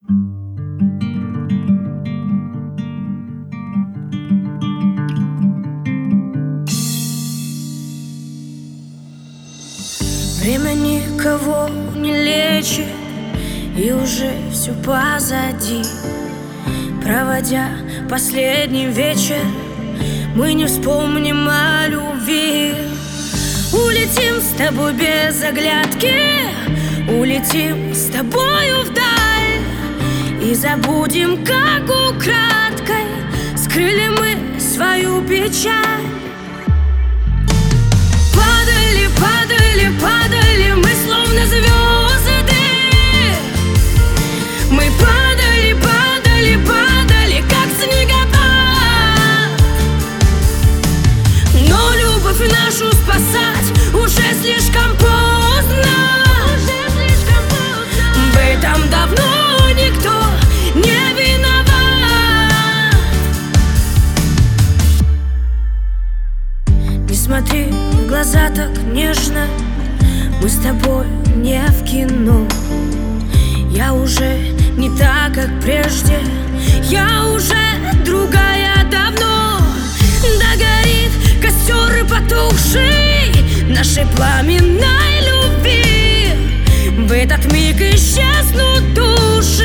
Время никого не лечит, и уже все позади. Проводя последний вечер, мы не вспомним о любви. Улетим с тобой без оглядки, улетим с тобою вдаль, и забудем, как украдкой скрыли мы свою печаль. Падали, падали, падали мы, словно звезды. Мы падали, падали, падали, как снегопад. Но любовь нашу спасать уже слишком поздно. В этом давно никто не виноват. Не смотри в глаза так нежно, мы с тобой не в кино. Я уже не так, как прежде, я уже другая давно. Да горит костер и потухший нашей пламенной любви, в этот миг исчезнут души.